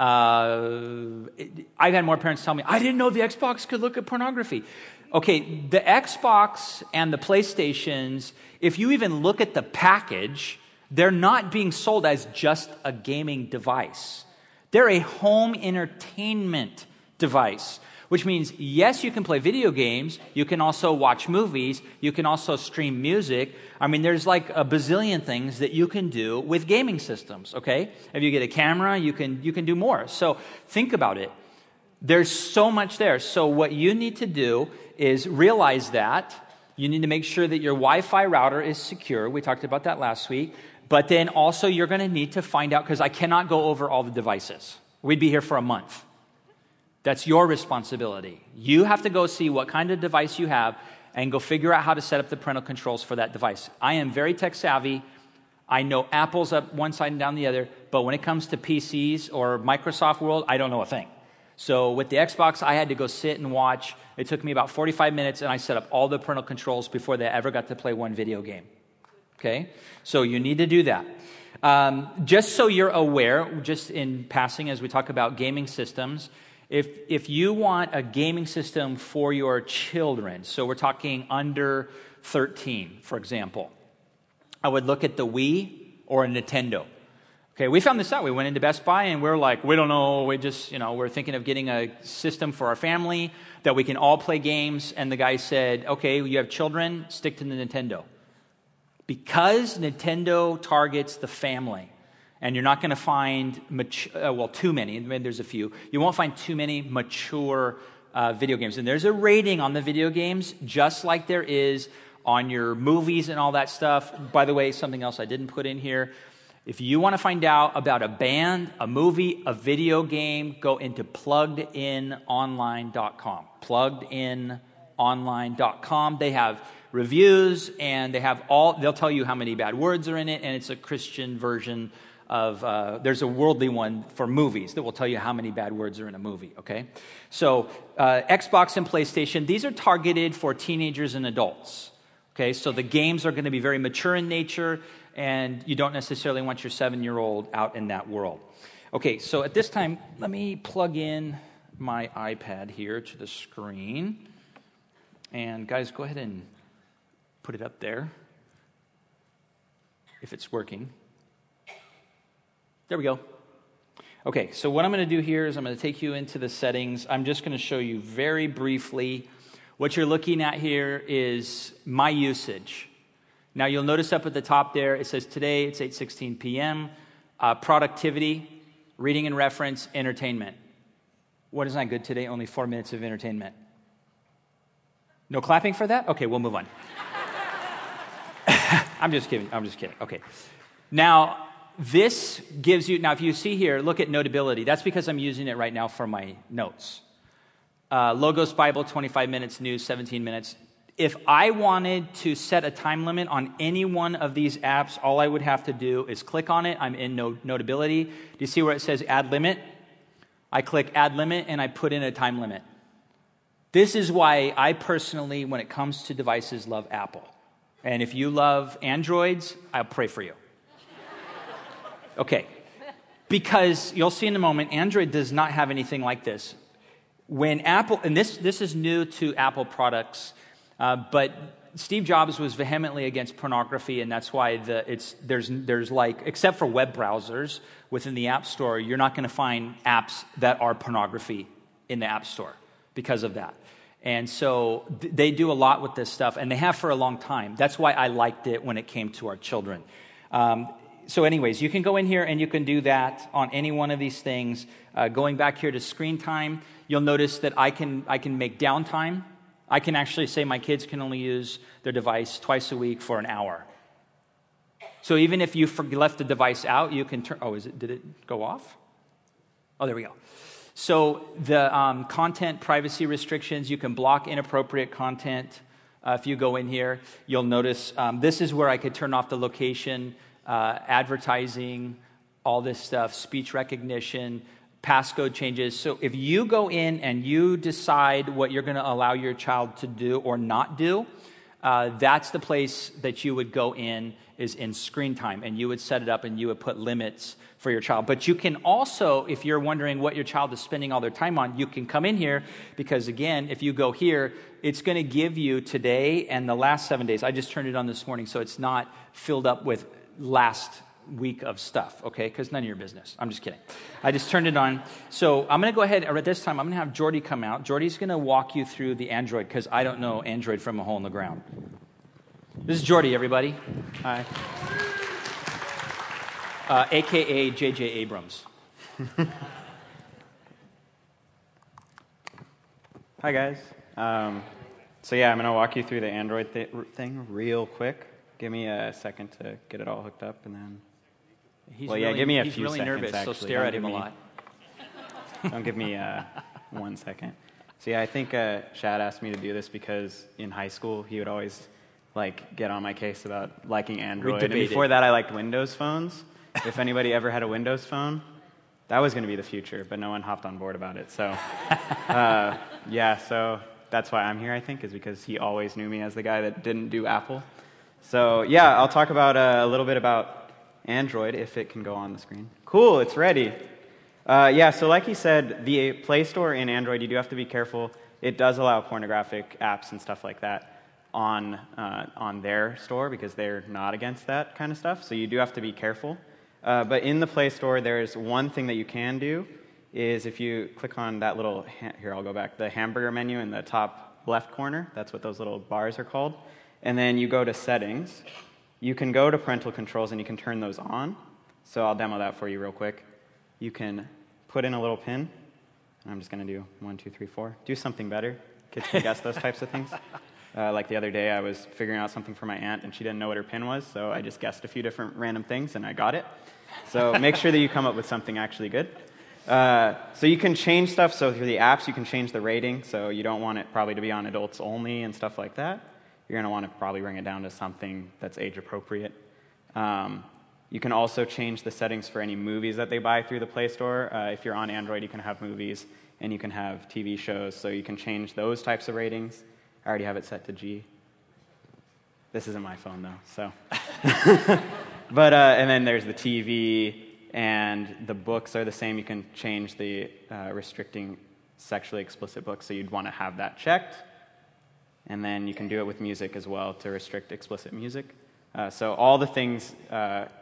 I've had more parents tell me, I didn't know the Xbox could look at pornography. Okay, the Xbox and the PlayStations, if you even look at the package, they're not being sold as just a gaming device. They're a home entertainment device. Which means, yes, you can play video games. You can also watch movies. You can also stream music. I mean, there's like a bazillion things that you can do with gaming systems, okay? If you get a camera, you can do more. So think about it. There's so much there. So what you need to do is realize that. You need to make sure that your Wi-Fi router is secure. We talked about that last week. But then also you're going to need to find out, because I cannot go over all the devices. We'd be here for a month. That's your responsibility. You have to go see what kind of device you have and go figure out how to set up the parental controls for that device. I am very tech savvy. I know Apple's up one side and down the other, but when it comes to PCs or Microsoft world, I don't know a thing. So with the Xbox, I had to go sit and watch. It took me about 45 minutes, and I set up all the parental controls before they ever got to play one video game. Okay? So you need to do that. Just so you're aware, just in passing as we talk about gaming systems, if you want a gaming system for your children, so we're talking under 13, for example, I would look at the Wii or a Nintendo. Okay, we found this out. We went into Best Buy and we're like, we don't know. We just, we're thinking of getting a system for our family that we can all play games. And the guy said, okay, you have children, stick to the Nintendo. Because Nintendo targets the family. And you're not going to find, too many. Maybe there's a few. You won't find too many mature video games. And there's a rating on the video games, just like there is on your movies and all that stuff. By the way, something else I didn't put in here. If you want to find out about a band, a movie, a video game, go into pluggedinonline.com. Pluggedinonline.com. They have reviews, and they'll tell you how many bad words are in it, and it's a Christian version of, there's a worldly one for movies that will tell you how many bad words are in a movie, okay? So Xbox and PlayStation, these are targeted for teenagers and adults, okay? So the games are going to be very mature in nature, and you don't necessarily want your 7-year-old out in that world. Okay, so at this time, let me plug in my iPad here to the screen. And guys, go ahead and put it up there, if it's working. There we go. Okay, so what I'm going to do here is I'm going to take you into the settings. I'm just going to show you very briefly. What you're looking at here is my usage. Now, you'll notice up at the top there, it says today, it's 8:16 p.m., productivity, reading and reference, entertainment. What is not good today? Only 4 minutes of entertainment. No clapping for that? Okay, we'll move on. I'm just kidding. Okay. Now, this gives you, now if you see here, look at Notability. That's because I'm using it right now for my notes. Logos Bible, 25 minutes, news, 17 minutes. If I wanted to set a time limit on any one of these apps, all I would have to do is click on it. I'm in Notability. Do you see where it says add limit? I click add limit and I put in a time limit. This is why I personally, when it comes to devices, love Apple. And if you love Androids, I'll pray for you. Okay. Because you'll see in a moment, Android does not have anything like this. When Apple, and this is new to Apple products, but Steve Jobs was vehemently against pornography, and that's why there's like, except for web browsers within the App Store, you're not going to find apps that are pornography in the App Store because of that. And so they do a lot with this stuff, and they have for a long time. That's why I liked it when it came to our children. So anyways, you can go in here and you can do that on any one of these things. Going back here to screen time, you'll notice that I can make downtime. I can actually say my kids can only use their device twice a week for an hour. So even if you left the device out, you can turn, did it go off? Oh, there we go. So the content privacy restrictions, you can block inappropriate content. If you go in here, you'll notice this is where I could turn off the location, advertising, all this stuff, speech recognition, passcode changes. So if you go in and you decide what you're going to allow your child to do or not do, that's the place that you would go in, is in screen time, and you would set it up and you would put limits for your child. But you can also, if you're wondering what your child is spending all their time on, you can come in here, because again, if you go here, it's going to give you today and the last 7 days. I just turned it on this morning, so it's not filled up with last week of stuff, okay? Because none of your business. I'm just kidding. I just turned it on. So I'm going to go ahead, or at this time, I'm going to have Jordy come out. Jordy's going to walk you through the Android, because I don't know Android from a hole in the ground. This is Jordy, everybody. Hi. A.K.A. J.J. Abrams. Hi, guys. So yeah, I'm going to walk you through the Android thing real quick. Give me a second to get it all hooked up, and then... give me a few seconds, he's really nervous, actually. So stare at him a lot. Don't give me 1 second. So yeah, I think Shad asked me to do this because in high school, he would always get on my case about liking Android. And before that, I liked Windows phones. If anybody ever had a Windows phone, that was going to be the future, but no one hopped on board about it. So so that's why I'm here, I think, is because he always knew me as the guy that didn't do Apple. So yeah, I'll talk about a little bit about Android, if it can go on the screen. Cool, it's ready. So like he said, the Play Store in Android, you do have to be careful. It does allow pornographic apps and stuff like that on their store, because they're not against that kind of stuff. So you do have to be careful. But in the Play Store, there's one thing that you can do, is if you click on that little, here I'll go back, the hamburger menu in the top left corner, that's what those little bars are called, and then you go to Settings. You can go to Parental Controls and you can turn those on. So I'll demo that for you real quick. You can put in a little pin. I'm just going to do 1, 2, 3, 4. Do something better. Kids can guess those types of things. Like the other day, I was figuring out something for my aunt, and she didn't know what her pin was, so I just guessed a few different random things, and I got it. So make sure that you come up with something actually good. So you can change stuff. So through the apps, you can change the rating. So you don't want it probably to be on adults only and stuff like that. You're going to want to probably bring it down to something that's age appropriate. You can also change the settings for any movies that they buy through the Play Store. If you're on Android, you can have movies, and you can have TV shows. So you can change those types of ratings. I already have it set to G. This isn't my phone, though. So, but and then there's the TV, and the books are the same. You can change the restricting sexually explicit books, so you'd want to have that checked. And then you can do it with music as well to restrict explicit music. So all the things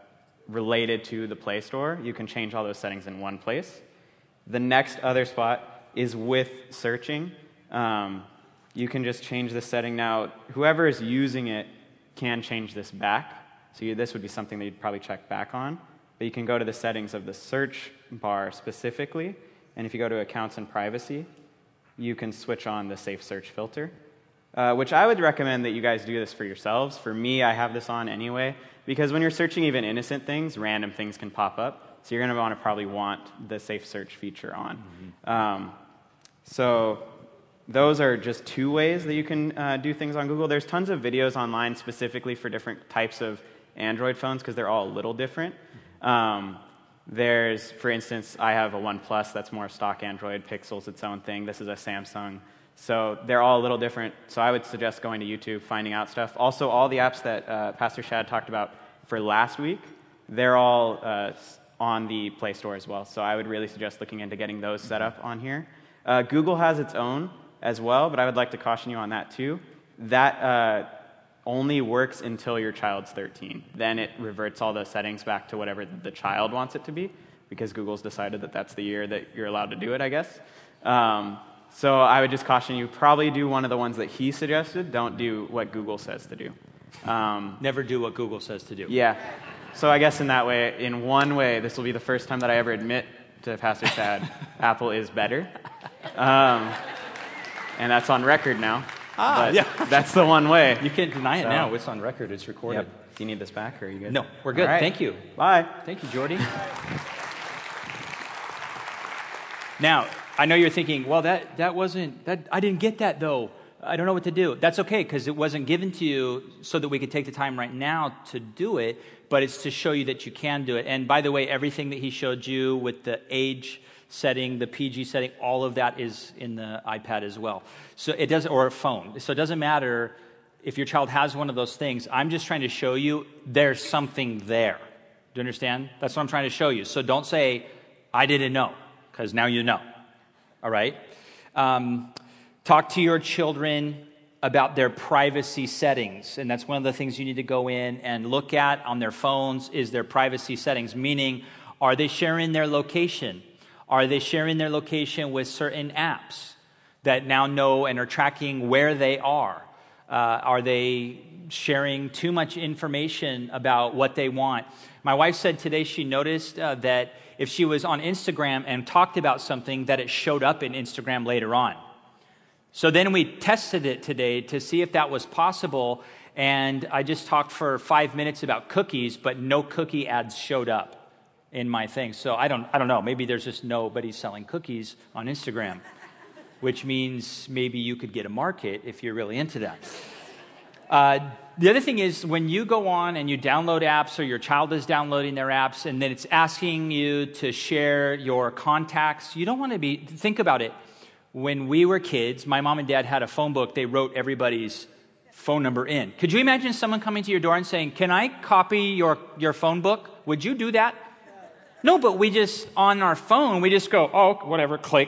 related to the Play Store, you can change all those settings in one place. The next other spot is with searching. You can just change the setting now. Whoever is using it can change this back. So this would be something that you'd probably check back on. But you can go to the settings of the search bar specifically, and if you go to Accounts and Privacy, you can switch on the Safe Search filter, which I would recommend that you guys do this for yourselves. For me, I have this on anyway, because when you're searching even innocent things, random things can pop up. So you're going to probably want the Safe Search feature on. So those are just two ways that you can do things on Google. There's tons of videos online specifically for different types of Android phones because they're all a little different. There's, for instance, I have a OnePlus that's more stock Android. Pixel's its own thing. This is a Samsung. So they're all a little different. So I would suggest going to YouTube, finding out stuff. Also, all the apps that Pastor Shad talked about for last week, they're all on the Play Store as well. So I would really suggest looking into getting those set up on here. Google has its own as well, but I would like to caution you on that too. That only works until your child's 13. Then it reverts all the settings back to whatever the child wants it to be, because Google's decided that that's the year that you're allowed to do it, I guess. So I would just caution you, probably do one of the ones that he suggested. Don't do what Google says to do. Never do what Google says to do. Yeah. So I guess in that way, in one way, this will be the first time that I ever admit to Pastor Shad, Apple is better. And that's on record now. Yeah. That's the one way. You can't deny it now. It's on record. It's recorded. Yep. Do you need this back, or are you good? No, we're good. Right. Thank you. Bye. Thank you, Jordy. Now, I know you're thinking, well, that wasn't, I didn't get that, though. I don't know what to do. That's okay, because it wasn't given to you so that we could take the time right now to do it, but it's to show you that you can do it. And by the way, everything that he showed you with the age setting, the PG setting, all of that is in the iPad as well. So it doesn't, or a phone. So it doesn't matter if your child has one of those things. I'm just trying to show you there's something there. Do you understand? That's what I'm trying to show you. So don't say, I didn't know, because now you know. All right? Talk to your children about their privacy settings. And that's one of the things you need to go in and look at on their phones is their privacy settings, meaning, are they sharing their location? Are they sharing their location with certain apps that now know and are tracking where they are? Are they sharing too much information about what they want? My wife said today she noticed that if she was on Instagram and talked about something, that it showed up in Instagram later on. So then we tested it today to see if that was possible, and I just talked for 5 minutes about cookies, but no cookie ads showed up in my thing. So I don't know. Maybe there's just nobody selling cookies on Instagram, which means maybe you could get a market if you're really into that. The other thing is when you go on and you download apps or your child is downloading their apps and then it's asking you to share your contacts, you don't want to think about it. When we were kids, my mom and dad had a phone book. They wrote everybody's phone number in. Could you imagine someone coming to your door and saying, can I copy your phone book? Would you do that? No, but we just, on our phone, we just go, oh, whatever, click.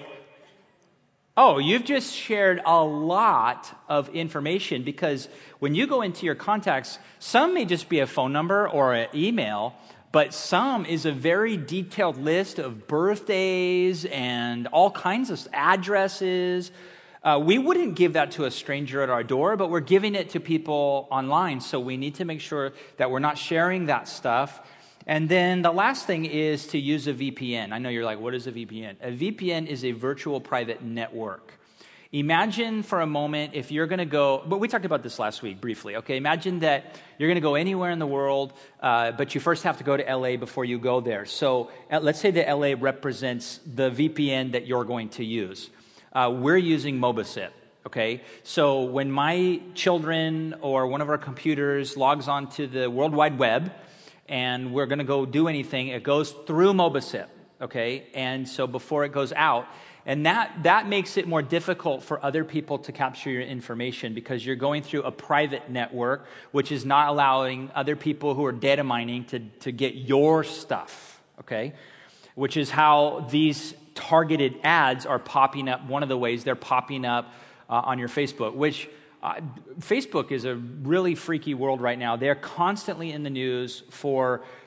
Oh, you've just shared a lot of information because when you go into your contacts, some may just be a phone number or an email, but some is a very detailed list of birthdays and all kinds of addresses. We wouldn't give that to a stranger at our door, but we're giving it to people online, so we need to make sure that we're not sharing that stuff. And then the last thing is to use a VPN. I know you're like, what is a VPN? A VPN is a virtual private network. Imagine for a moment if you're going to go, but we talked about this last week briefly, okay? Imagine that you're going to go anywhere in the world, but you first have to go to LA before you go there. So let's say that LA represents the VPN that you're going to use. We're using Mobicip, okay? So when my children or one of our computers logs onto the World Wide Web, and we're going to go do anything, it goes through Mobicip, okay? And so before it goes out, and that makes it more difficult for other people to capture your information because you're going through a private network, which is not allowing other people who are data mining to get your stuff, okay? Which is how these targeted ads are popping up. One of the ways they're popping up on your Facebook, which Facebook is a really freaky world right now. They're constantly in the news for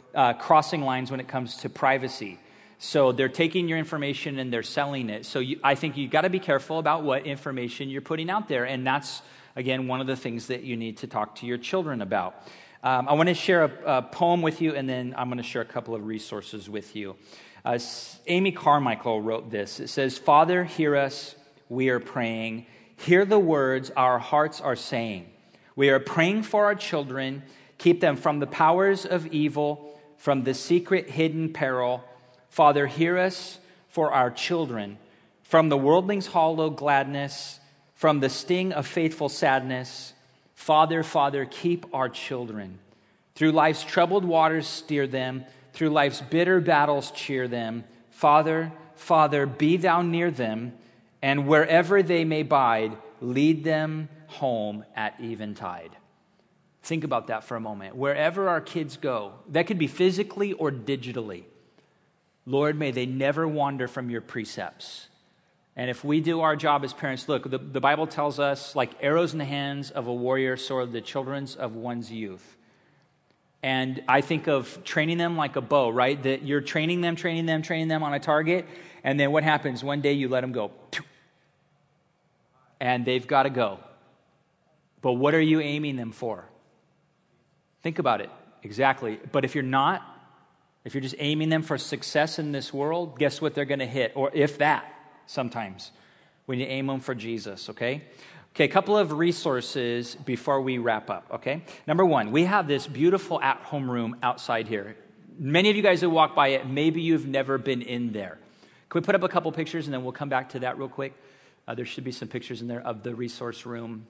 crossing lines when it comes to privacy. So they're taking your information and they're selling it. So I think you got to be careful about what information you're putting out there. And that's, again, one of the things that you need to talk to your children about. I want to share a poem with you, and then I'm going to share a couple of resources with you. Amy Carmichael wrote this. It says, "Father, hear us, we are praying. Hear the words our hearts are saying. We are praying for our children. Keep them from the powers of evil, from the secret hidden peril. Father, hear us for our children, from the worldling's hollow gladness, from the sting of faithful sadness. Father, Father, keep our children. Through life's troubled waters steer them, through life's bitter battles cheer them. Father, Father, be thou near them, and wherever they may bide, lead them home at eventide." Think about that for a moment. Wherever our kids go, that could be physically or digitally, Lord, may they never wander from your precepts. And if we do our job as parents, look, the Bible tells us, like arrows in the hands of a warrior, so are the children of one's youth. And I think of training them like a bow, right? That you're training them on a target, and then what happens? One day you let them go, and they've got to go. But what are you aiming them for? Think about it. Exactly. But if you're not, if you're just aiming them for success in this world, guess what they're going to hit? Or if that, sometimes, when you aim them for Jesus, okay? Okay, a couple of resources before we wrap up, okay? Number one, we have this beautiful at-home room outside here. Many of you guys who walk by it, maybe you've never been in there. Can we put up a couple pictures and then we'll come back to that real quick? There should be some pictures in there of the resource room.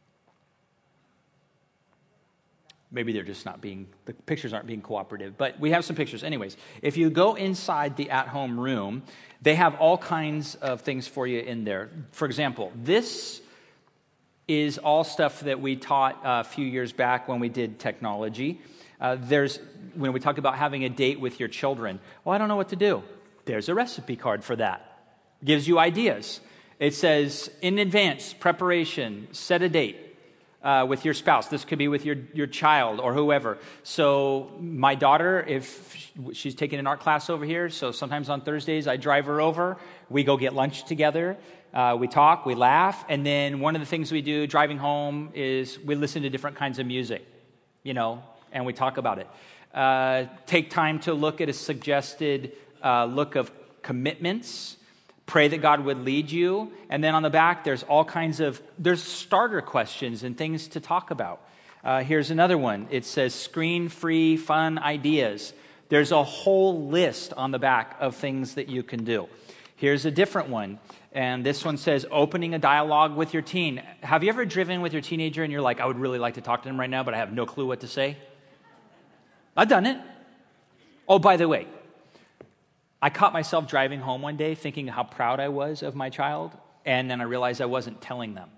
Maybe they're just not being, the pictures aren't being cooperative, but we have some pictures. Anyways, if you go inside the at-home room, they have all kinds of things for you in there. For example, this is all stuff that we taught a few years back when we did technology. When we talk about having a date with your children, well, I don't know what to do. There's a recipe card for that. Gives you ideas. It says, in advance, preparation, set a date. With your spouse. This could be with your child or whoever. So my daughter, if she's taking an art class over here, so sometimes on Thursdays I drive her over. We go get lunch together. We talk, we laugh. And then one of the things we do driving home is we listen to different kinds of music, and we talk about it. Take time to look at a suggested look of commitments. Pray that God would lead you. And then on the back, there's there's starter questions and things to talk about. Here's another one. It says screen-free fun ideas. There's a whole list on the back of things that you can do. Here's a different one. And this one says opening a dialogue with your teen. Have you ever driven with your teenager and you're like, I would really like to talk to them right now, but I have no clue what to say? I've done it. Oh, by the way, I caught myself driving home one day thinking how proud I was of my child, and then I realized I wasn't telling them.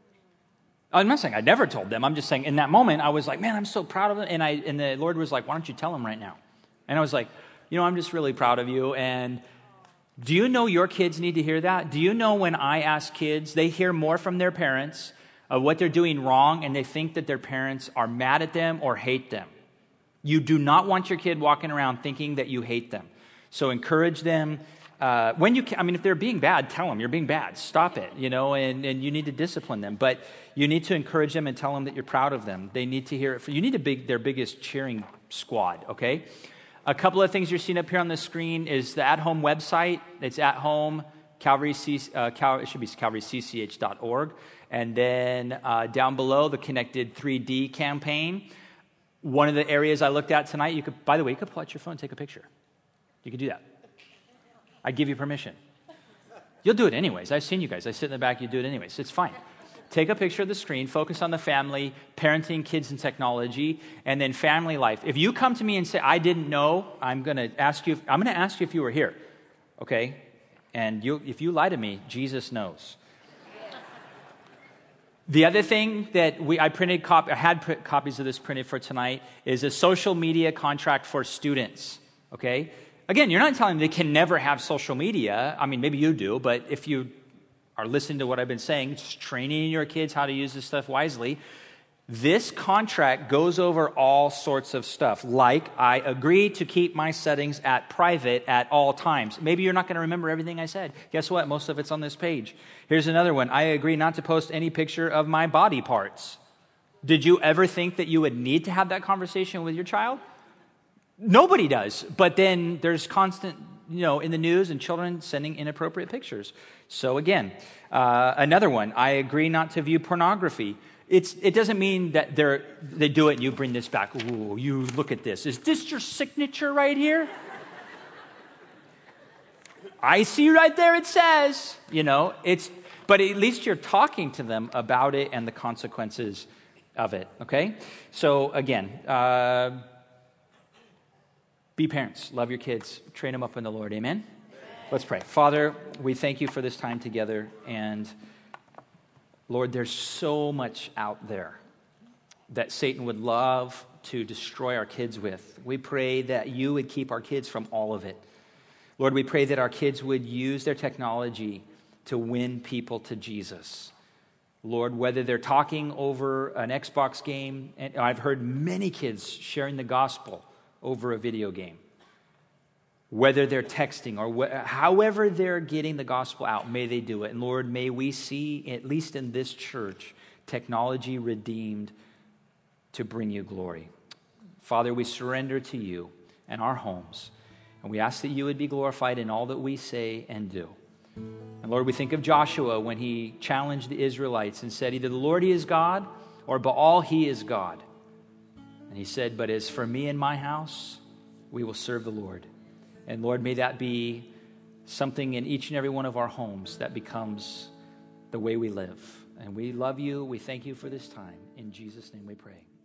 I'm not saying I never told them. I'm just saying in that moment, I was like, man, I'm so proud of them. And the Lord was like, why don't you tell them right now? And I was like, I'm just really proud of you. And do you know your kids need to hear that? Do you know when I ask kids, they hear more from their parents of what they're doing wrong, and they think that their parents are mad at them or hate them. You do not want your kid walking around thinking that you hate them. So encourage them. When you can, if they're being bad, tell them you're being bad. Stop it, and you need to discipline them. But you need to encourage them and tell them that you're proud of them. They need to hear it. You need to be their biggest cheering squad, okay? A couple of things you're seeing up here on the screen is the at-home website. It's at home, it should be calvarycch.org. And then down below, the Connected 3D campaign. One of the areas I looked at tonight, you could pull out your phone and take a picture. You could do that. I give you permission. You'll do it anyways. I've seen you guys. I sit in the back. You do it anyways. It's fine. Take a picture of the screen. Focus on the family, parenting, kids, and technology, and then family life. If you come to me and say, I didn't know, I'm going to ask you if you were here. Okay? And if you lie to me, Jesus knows. The other thing that I had copies of this printed for tonight is a social media contract for students. Okay? Again, you're not telling them they can never have social media. Maybe you do, but if you are listening to what I've been saying, just training your kids how to use this stuff wisely, This contract goes over all sorts of stuff, like I agree to keep my settings at private at all times. Maybe you're not going to remember everything I said. Guess what? Most of it's on this page. Here's another one. I agree not to post any picture of my body parts. Did you ever think that you would need to have that conversation with your child? Nobody does. But then there's constant, in the news and children sending inappropriate pictures. So again, another one. I agree not to view pornography. It doesn't mean that they do it and you bring this back. Ooh, you look at this. Is this your signature right here? I see right there it says, but at least you're talking to them about it and the consequences of it, okay? So again, be parents, love your kids, train them up in the Lord, amen? Let's pray. Father, we thank you for this time together, and Lord, there's so much out there that Satan would love to destroy our kids with. We pray that you would keep our kids from all of it. Lord, we pray that our kids would use their technology to win people to Jesus. Lord, whether they're talking over an Xbox game, and I've heard many kids sharing the gospel over a video game. Whether they're texting or however they're getting the gospel out, may they do it. And Lord, may we see, at least in this church, technology redeemed to bring you glory. Father, we surrender to you and our homes, and we ask that you would be glorified in all that we say and do. And Lord, we think of Joshua when he challenged the Israelites and said, either the Lord he is God or Baal he is God. And he said, but as for me and my house, we will serve the Lord. And Lord, may that be something in each and every one of our homes that becomes the way we live. And we love you. We thank you for this time. In Jesus' name we pray.